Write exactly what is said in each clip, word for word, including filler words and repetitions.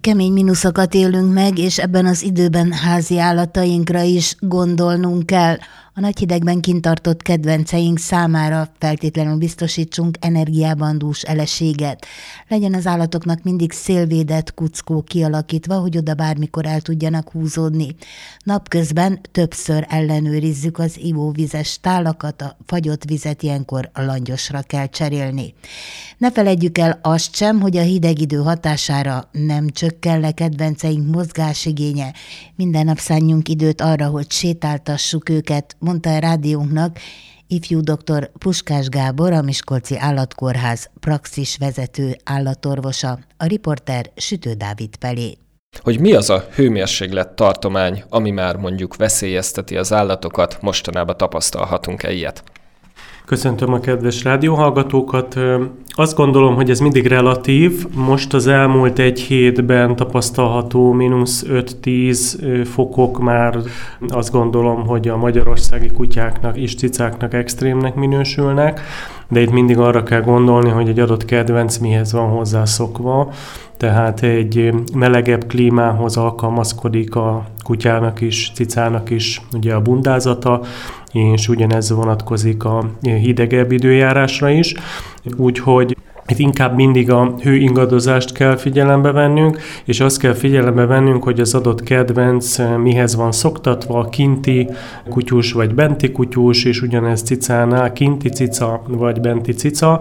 Kemény mínuszokat élünk meg, és ebben az időben házi állatainkra is gondolnunk kell. A nagy hidegben kint tartott kedvenceink számára feltétlenül biztosítsunk energiában dús eleséget. Legyen az állatoknak mindig szélvédett kuckó kialakítva, hogy oda bármikor el tudjanak húzódni. Napközben többször ellenőrizzük az ivóvizes tálakat, a fagyott vizet ilyenkor langyosra kell cserélni. Ne feledjük el azt sem, hogy a hideg idő hatására nem csökken le kedvenceink mozgásigénye. Minden nap szánjunk időt arra, hogy sétáltassuk őket, mondta a rádiónknak ifjú doktor Puskás Gábor, a Miskolci Állatkórház praxisvezető állatorvosa, a riporter Sütő Dávid Pelé. Hogy mi az a hőmérséklet tartomány, ami már mondjuk veszélyezteti az állatokat, mostanában tapasztalhatunk-e ilyet? Köszöntöm a kedves rádióhallgatókat. Azt gondolom, hogy ez mindig relatív. Most az elmúlt egy hétben tapasztalható mínusz öt-tíz fokok már azt gondolom, hogy a magyarországi kutyáknak és cicáknak extrémnek minősülnek, de itt mindig arra kell gondolni, hogy egy adott kedvenc mihez van hozzászokva. Tehát egy melegebb klímához alkalmazkodik a kutyának is, cicának is ugye a bundázata, és ugyanez vonatkozik a hidegebb időjárásra is. Úgyhogy itt inkább mindig a hőingadozást kell figyelembe vennünk, és azt kell figyelembe vennünk, hogy az adott kedvenc mihez van szoktatva, kinti kutyus vagy benti kutyus, és ugyanez cicánál kinti cica vagy benti cica.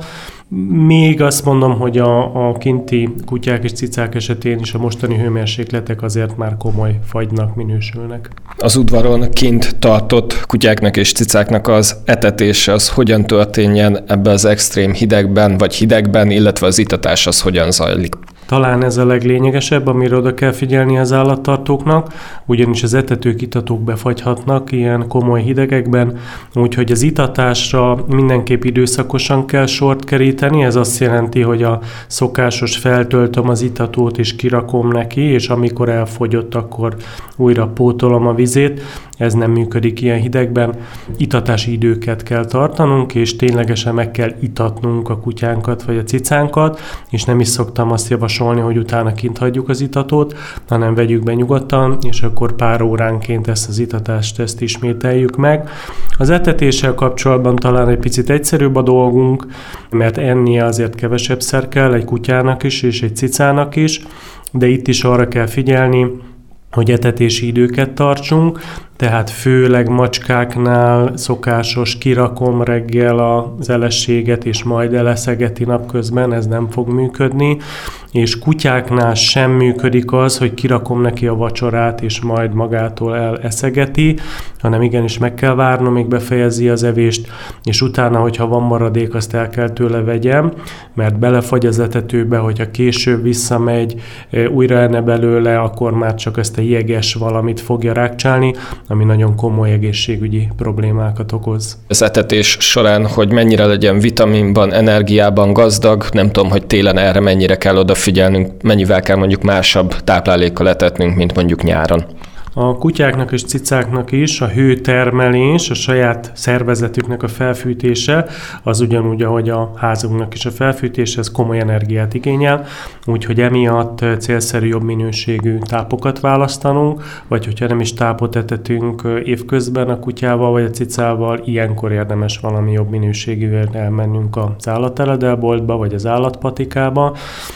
Még azt mondom, hogy a, a kinti kutyák és cicák esetén is a mostani hőmérsékletek azért már komoly fagynak minősülnek. Az udvaron kint tartott kutyáknak és cicáknak az etetése az hogyan történjen ebben az extrém hidegben vagy hidegben, illetve az itatás az hogyan zajlik? Talán ez a leglényegesebb, amire oda kell figyelni az állattartóknak, ugyanis az etetők, itatók befagyhatnak ilyen komoly hidegekben, úgyhogy az itatásra mindenképp időszakosan kell sort keríteni. Ez azt jelenti, hogy a szokásos feltöltöm az itatót és kirakom neki, és amikor elfogyott, akkor újra pótolom a vizét. Ez nem működik ilyen hidegben. Itatási időket kell tartanunk, és ténylegesen meg kell itatnunk a kutyánkat vagy a cicánkat, és nem is szoktam azt javasolni, hogy utána kint hagyjuk az itatót, hanem vegyük be nyugodtan, és akkor pár óránként ezt az itatást ezt ismételjük meg. Az etetéssel kapcsolatban talán egy picit egyszerűbb a dolgunk, mert ennie azért kevesebbszer kell egy kutyának is, és egy cicának is, de itt is arra kell figyelni, hogy etetési időket tartsunk, tehát főleg macskáknál szokásos kirakom reggel az elességet, és majd eleszegeti napközben, ez nem fog működni, és kutyáknál sem működik az, hogy kirakom neki a vacsorát, és majd magától eleszegeti, hanem igenis meg kell várnom, még befejezi az evést, és utána, hogyha van maradék, azt el kell tőle vegyem, mert belefagy az etetőbe, hogyha később visszamegy, újra enne belőle, akkor már csak ezt a jeges valamit fogja rákcsálni, ami nagyon komoly egészségügyi problémákat okoz. Az etetés során, hogy mennyire legyen vitaminban, energiában gazdag, nem tudom, hogy télen erre mennyire kell odafigyelnünk, mennyivel kell mondjuk másabb táplálékkal etetnünk, mint mondjuk nyáron. A kutyáknak és cicáknak is a hőtermelés, a saját szervezetüknek a felfűtése, az ugyanúgy, ahogy a házunknak is a felfűtése, ez komoly energiát igényel, úgyhogy emiatt célszerű jobb minőségű tápokat választanunk, vagy hogyha nem is tápot etetünk évközben a kutyával vagy a cicával, ilyenkor érdemes valami jobb minőségűvel elmennünk az állateledelboltba vagy az állatpatikába.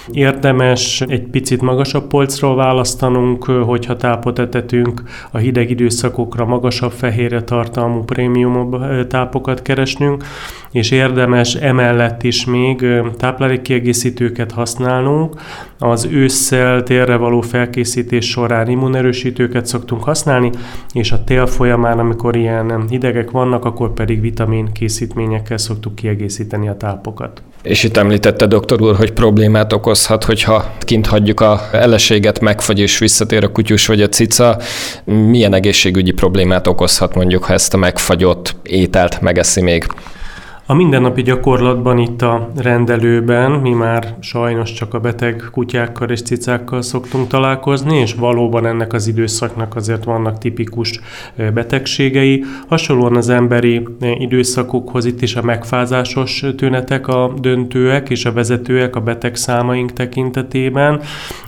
Érdemes egy picit magasabb polcról választanunk, hogyha tápot etetünk, a hideg időszakokra magasabb fehérje tartalmú prémium tápokat keresnünk, és érdemes emellett is még táplálékkiegészítőket használnunk. Az ősszel télre való felkészítés során immunerősítőket szoktunk használni, és a tél folyamán, amikor ilyen hidegek vannak, akkor pedig vitamin készítményekkel szoktuk kiegészíteni a tápokat. És itt említette doktor úr, hogy problémát okozhat, hogyha kint hagyjuk a eleséget, megfagy és visszatér a kutyus vagy a cica. Milyen egészségügyi problémát okozhat mondjuk, ha ezt a megfagyott ételt megeszi még? A mindennapi gyakorlatban itt a rendelőben mi már sajnos csak a beteg kutyákkal és cicákkal szoktunk találkozni, és valóban ennek az időszaknak azért vannak tipikus betegségei. Hasonlóan az emberi időszakokhoz itt is a megfázásos tünetek a döntőek és a vezetőek a betegszámaink tekintetében.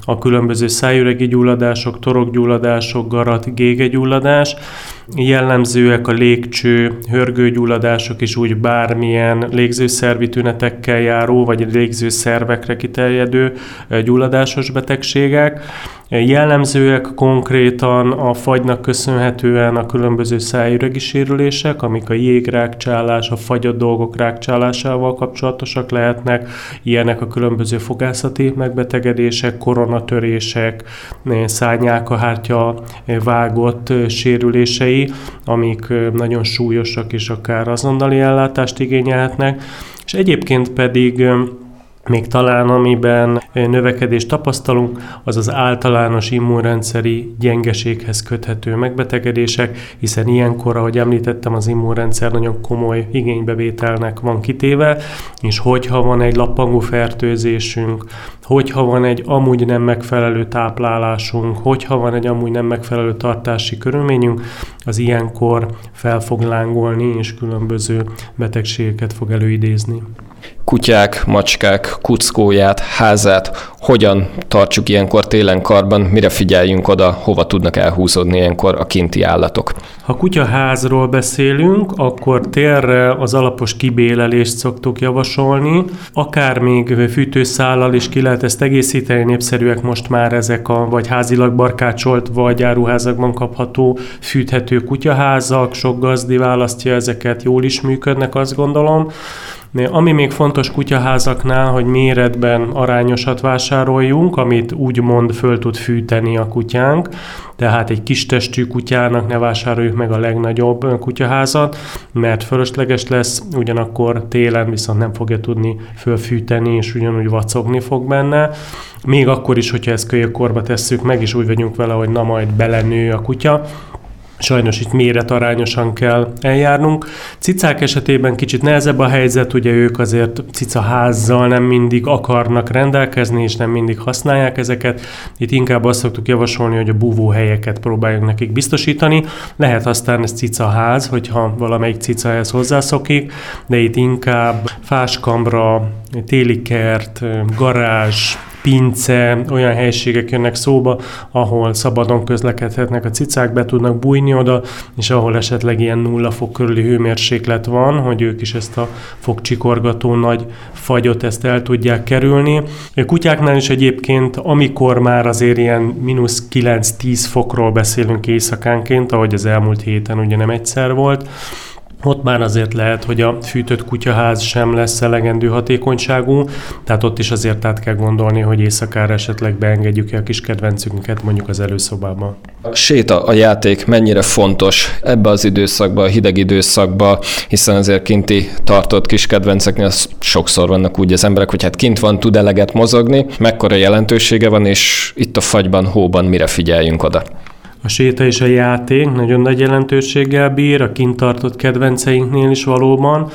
a különböző szájüregi gyulladások, torokgyulladások, garat, gégegyulladás. Jellemzőek a légcső, hörgőgyulladások is úgy bármilyen légzőszervi tünetekkel járó, vagy légzőszervekre kiterjedő gyulladásos betegségek. Jellemzőek konkrétan a fagynak köszönhetően a különböző szájüregi sérülések, amik a jégrákcsálás, a fagyott dolgok rákcsálásával kapcsolatosak lehetnek. Ilyenek a különböző fogászati megbetegedések, koronatörések, szárnyálkahártya vágott sérülései, amik nagyon súlyosak és akár azonnali ellátást igényelhetnek. És egyébként pedig még talán amiben növekedést tapasztalunk, az az általános immunrendszeri gyengeséghez köthető megbetegedések, hiszen ilyenkor, ahogy említettem, az immunrendszer nagyon komoly igénybevételnek van kitéve, és hogyha van egy lappangó fertőzésünk, hogyha van egy amúgy nem megfelelő táplálásunk, hogyha van egy amúgy nem megfelelő tartási körülményünk, az ilyenkor fel fog lángolni, és különböző betegségeket fog előidézni. Kutyák, macskák, kuckóját, házát, hogyan tartsuk ilyenkor télen karban, mire figyeljünk oda, hova tudnak elhúzódni ilyenkor a kinti állatok? Ha kutyaházról beszélünk, akkor térre az alapos kibélelést szoktuk javasolni, akár még fűtőszállal is ki lehet ezt egészíteni, népszerűek most már ezek a vagy házilag barkácsolt, vagy áruházakban kapható fűthető kutyaházak, sok gazdi választja ezeket, jól is működnek, azt gondolom. Ami még fontos kutyaházaknál, hogy méretben arányosat vásároljunk, amit úgymond föl tud fűteni a kutyánk, tehát egy kis testű kutyának ne vásároljuk meg a legnagyobb kutyaházat, mert fölösleges lesz, ugyanakkor télen viszont nem fogja tudni fölfűteni, és ugyanúgy vacogni fog benne. Még akkor is, hogyha ezt kölyökkorba tesszük meg, és úgy vagyunk vele, hogy na majd belenő a kutya. Sajnos itt méretarányosan kell eljárnunk. Cicák esetében kicsit nehezebb a helyzet, ugye ők azért cicaházzal nem mindig akarnak rendelkezni, és nem mindig használják ezeket. Itt inkább azt szoktuk javasolni, hogy a búvóhelyeket próbáljunk nekik biztosítani. Lehet aztán ez cicaház, hogyha valamelyik cica ehhez hozzászokik, de itt inkább fáskamra, téli kert, garázs, pince, olyan helységek jönnek szóba, ahol szabadon közlekedhetnek a cicák, be tudnak bújni oda, és ahol esetleg ilyen nulla fok körüli hőmérséklet van, hogy ők is ezt a fogcsikorgató nagy fagyot ezt el tudják kerülni. A kutyáknál is egyébként, amikor már azért ilyen mínusz kilenc-tíz fokról beszélünk éjszakánként, ahogy az elmúlt héten ugye nem egyszer volt, ott már azért lehet, hogy a fűtött kutyaház sem lesz elegendő hatékonyságú, tehát ott is azért át kell gondolni, hogy éjszakára esetleg beengedjük-e a kis kedvencünket mondjuk az előszobába. A séta, a játék mennyire fontos ebbe az időszakban, a hideg időszakban, hiszen azért kinti tartott kis kedvenceknél sokszor vannak úgy az emberek, hogy hát kint van, tud eleget mozogni, mekkora jelentősége van, és itt a fagyban, hóban mire figyeljünk oda? A séta és a játék nagyon nagy jelentőséggel bír, a kint tartott kedvenceinknél is valóban.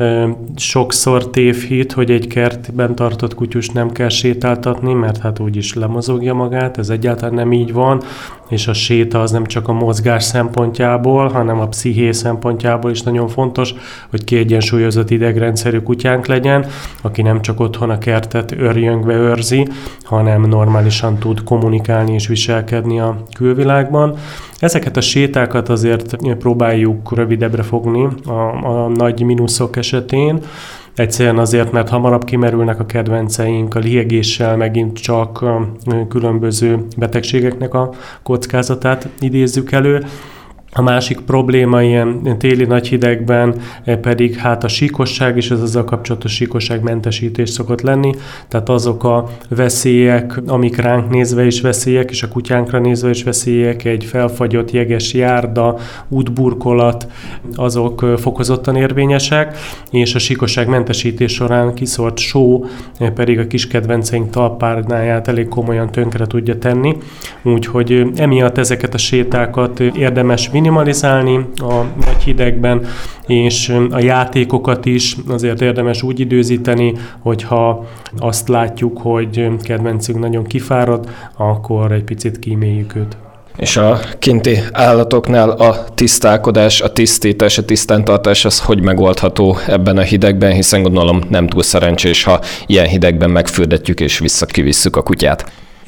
Sokszor tévhit, hogy egy kertben tartott kutyust nem kell sétáltatni, mert hát úgyis lemozogja magát, ez egyáltalán nem így van, és a séta az nem csak a mozgás szempontjából, hanem a psziché szempontjából is nagyon fontos, hogy kiegyensúlyozott idegrendszerű kutyánk legyen, aki nem csak otthon a kertet örjöngve őrzi, hanem normálisan tud kommunikálni és viselkedni a külvilágban. Ezeket a sétákat azért próbáljuk rövidebbre fogni a, a nagy mínuszok esetén, egyszerűen azért, mert hamarabb kimerülnek a kedvenceink, a lihegéssel megint csak különböző betegségeknek a kockázatát idézzük elő. A másik probléma ilyen téli nagy hidegben pedig hát a síkosság, és ez azzal kapcsolatos síkosságmentesítés szokott lenni, tehát azok a veszélyek, amik ránk nézve is veszélyek, és a kutyánkra nézve is veszélyek, egy felfagyott jeges járda, útburkolat, azok fokozottan érvényesek, és a síkosságmentesítés során kiszórt só pedig a kis kedvenceink talpárnáját elég komolyan tönkre tudja tenni, úgyhogy emiatt ezeket a sétákat érdemes minimalizálni a nagy hidegben, és a játékokat is azért érdemes úgy időzíteni, hogyha azt látjuk, hogy kedvencünk nagyon kifárad, akkor egy picit kíméljük őt. És a kinti állatoknál a tisztálkodás, a tisztítás, a tisztántartás az hogy megoldható ebben a hidegben, hiszen gondolom nem túl szerencsés, ha ilyen hidegben megfürdetjük és visszakivisszük a kutyát.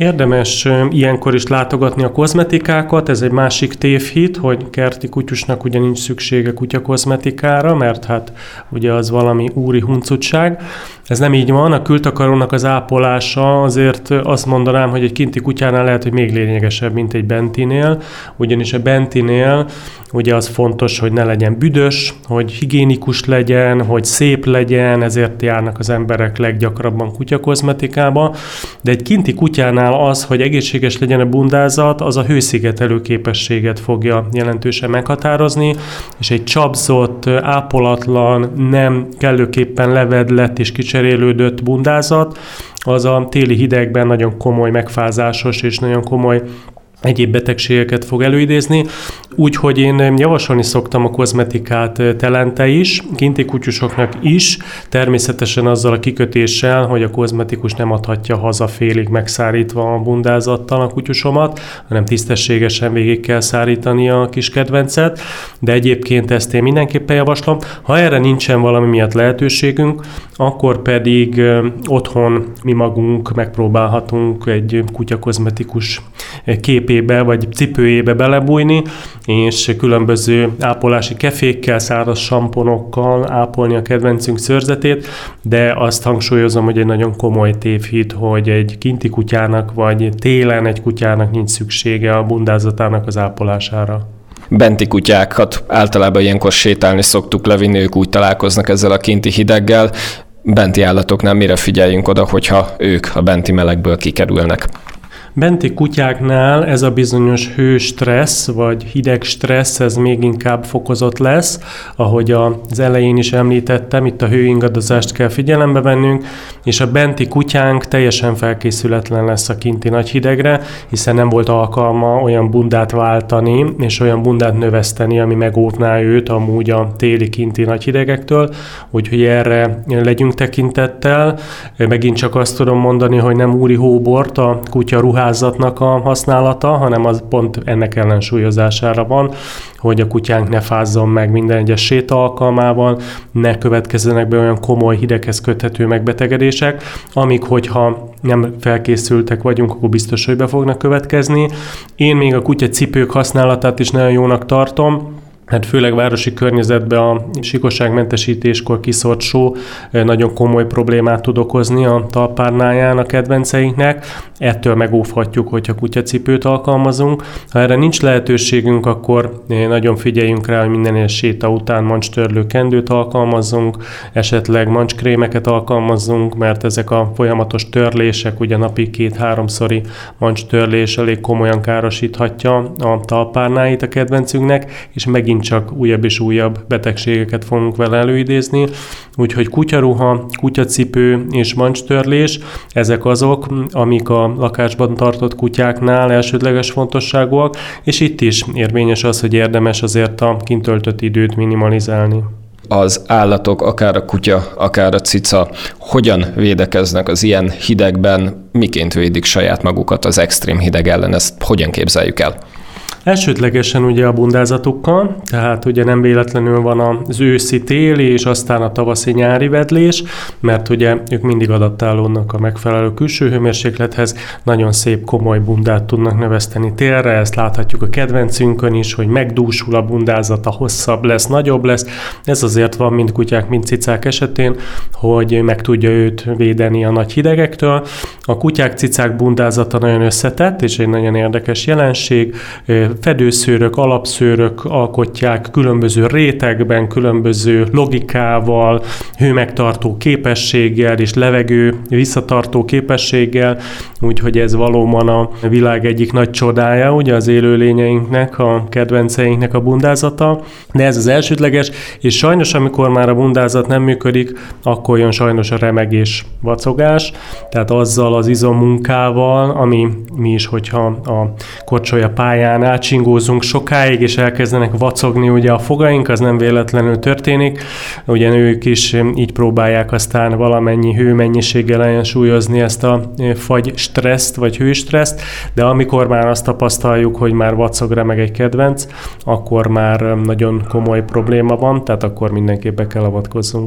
Érdemes ilyenkor is látogatni a kozmetikákat, ez egy másik tévhit, hogy kerti kutyusnak ugye nincs szüksége kutyakozmetikára, mert hát ugye az valami úri huncutság. Ez nem így van, a kültakarónak az ápolása azért azt mondanám, hogy egy kinti kutyánál lehet, hogy még lényegesebb, mint egy bentinél, ugyanis a bentinél ugye az fontos, hogy ne legyen büdös, hogy higiénikus legyen, hogy szép legyen, ezért járnak az emberek leggyakrabban kutyakozmetikába, de egy kinti kutyánál az, hogy egészséges legyen a bundázat, az a hőszigetelő képességet fogja jelentősen meghatározni, és egy csapzott, ápolatlan, nem kellőképpen levedlett és kicserélődött bundázat, az a téli hidegben nagyon komoly megfázásos és nagyon komoly egyéb betegségeket fog előidézni, úgyhogy én javasolni szoktam a kozmetikát telente is, kinti kutyusoknak is, természetesen azzal a kikötéssel, hogy a kozmetikus nem adhatja haza félig megszárítva a bundázattal a kutyusomat, hanem tisztességesen végig kell szárítani a kis kedvencet, de egyébként ezt én mindenképpen javaslom. Ha erre nincsen valami miatt lehetőségünk, akkor pedig otthon mi magunk megpróbálhatunk egy kutyakozmetikus képébe vagy cipőjébe belebújni, és különböző ápolási kefékkel, száraz samponokkal ápolni a kedvencünk szőrzetét, de azt hangsúlyozom, hogy egy nagyon komoly tévhit, hogy egy kinti kutyának vagy télen egy kutyának nincs szüksége a bundázatának az ápolására. Benti kutyákat általában ilyenkor sétálni szoktuk levinni, ők úgy találkoznak ezzel a kinti hideggel. Benti állatoknál mire figyeljünk oda, hogyha ők a benti melegből kikerülnek? Benti kutyáknál ez a bizonyos hőstressz, vagy hideg stressz, ez még inkább fokozott lesz, ahogy az elején is említettem, itt a hőingadozást kell figyelembe vennünk, és a benti kutyánk teljesen felkészületlen lesz a kinti nagy hidegre, hiszen nem volt alkalma olyan bundát váltani, és olyan bundát növeszteni, ami megóvná őt amúgy a téli kinti nagy hidegektől, úgyhogy erre legyünk tekintettel. Megint csak azt tudom mondani, hogy nem úri hóbort a kutya ruházatnak a használata, hanem az pont ennek ellensúlyozására van, hogy a kutyánk ne fázzon meg minden egyes séta alkalmával, ne következzenek be olyan komoly hideghez köthető megbetegedések, amik, hogyha nem felkészültek vagyunk, akkor biztos, hogy be fognak következni. Én még a kutya cipők használatát is nagyon jónak tartom, hát főleg városi környezetben a síkosságmentesítéskor kiszort só nagyon komoly problémát tud okozni a talpárnáján a kedvenceinknek. Ettől megóvhatjuk, hogyha kutyacipőt alkalmazunk. Ha erre nincs lehetőségünk, akkor nagyon figyeljünk rá, hogy minden egyes séta után mancstörlő kendőt alkalmazzunk, esetleg mancskrémeket alkalmazzunk, mert ezek a folyamatos törlések, ugye napi két-háromszori mancstörlés elég komolyan károsíthatja a talpárnáit a kedvencünknek, és megint csak újabb és újabb betegségeket fogunk vele előidézni. Úgyhogy kutyaruha, kutyacipő és mancstörlés, ezek azok, amik a lakásban tartott kutyáknál elsődleges fontosságúak, és itt is érvényes az, hogy érdemes azért a kint töltött időt minimalizálni. Az állatok, akár a kutya, akár a cica, hogyan védekeznek az ilyen hidegben, miként védik saját magukat az extrém hideg ellen, ezt hogyan képzeljük el? Elsődlegesen ugye a bundázatukkal, tehát ugye nem véletlenül van az őszi, téli és aztán a tavaszi, nyári vedlés, mert ugye ők mindig adaptálódnak a megfelelő külső hőmérséklethez, nagyon szép, komoly bundát tudnak növeszteni télre, ezt láthatjuk a kedvencünkön is, hogy megdúsul a bundázata, hosszabb lesz, nagyobb lesz. Ez azért van mind kutyák, mind cicák esetén, hogy meg tudja őt védeni a nagy hidegektől. A kutyák, cicák bundázata nagyon összetett, és egy nagyon érdekes jelenség. Fedőszőrök, alapszőrök alkotják különböző rétegben, különböző logikával, hőmegtartó képességgel és levegő visszatartó képességgel, úgyhogy ez valóban a világ egyik nagy csodája, ugye az élőlényeinknek, a kedvenceinknek a bundázata, de ez az elsődleges, és sajnos amikor már a bundázat nem működik, akkor jön sajnos a remegés, vacogás, tehát azzal az izommunkával, ami mi is, hogyha a korcsolya pályán átsingózunk sokáig, és elkezdenek vacogni ugye a fogaink, az nem véletlenül történik. Ugye ők is így próbálják aztán valamennyi hőmennyiséggel ellensúlyozni ezt a fagy stresszt, vagy hőstresszt, de amikor már azt tapasztaljuk, hogy már vacog, remeg egy kedvenc, akkor már nagyon komoly probléma van, tehát akkor mindenképp be kell avatkozzunk.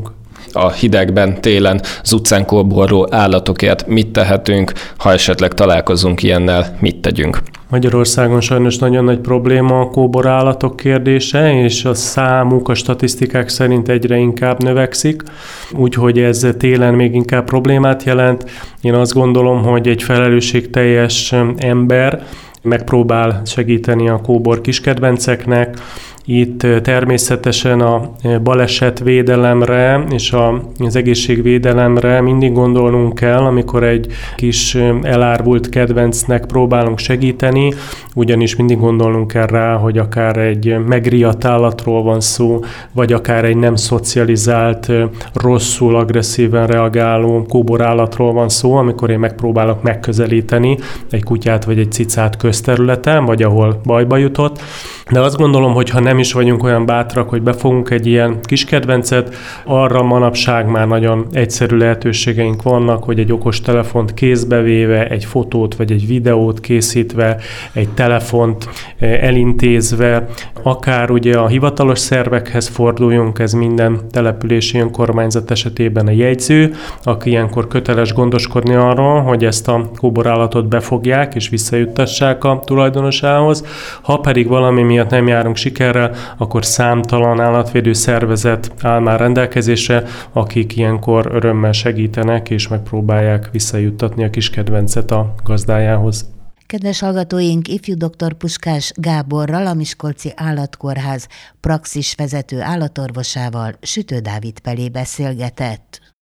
a hidegben, télen az utcán kóborló állatokért mit tehetünk, ha esetleg találkozunk ilyennel, mit tegyünk. Magyarországon sajnos nagyon nagy probléma a kóborállatok kérdése, és a számuk a statisztikák szerint egyre inkább növekszik, úgyhogy ez télen még inkább problémát jelent. Én azt gondolom, hogy egy felelősségteljes ember megpróbál segíteni a kóbor kiskedvenceknek. Itt természetesen a balesetvédelemre és az egészségvédelemre mindig gondolnunk kell, amikor egy kis elárvult kedvencnek próbálunk segíteni, ugyanis mindig gondolnunk kell rá, hogy akár egy megriadt állatról van szó, vagy akár egy nem szocializált, rosszul, agresszíven reagáló kóborállatról van szó, amikor én megpróbálok megközelíteni egy kutyát vagy egy cicát közterületen, vagy ahol bajba jutott. De azt gondolom, hogy ha nem is vagyunk olyan bátrak, hogy befogunk egy ilyen kis kedvencet, arra manapság már nagyon egyszerű lehetőségeink vannak, hogy egy okostelefont kézbe véve, egy fotót vagy egy videót készítve, egy telefont elintézve, akár ugye a hivatalos szervekhez forduljunk, ez minden települési önkormányzat esetében a jegyző, aki ilyenkor köteles gondoskodni arról, hogy ezt a kóborállatot befogják és visszajuttassák a tulajdonosához. Ha pedig valami miatt nem járunk sikerrel, akkor számtalan állatvédő szervezet áll már rendelkezésre, akik ilyenkor örömmel segítenek és megpróbálják visszajuttatni a kiskedvencet a gazdájához. Kedves hallgatóink, ifjú doktor Puskás Gáborral, a Miskolci Állatkórház praxisvezető állatorvosával, Sütő Dávid Pelé beszélgetett.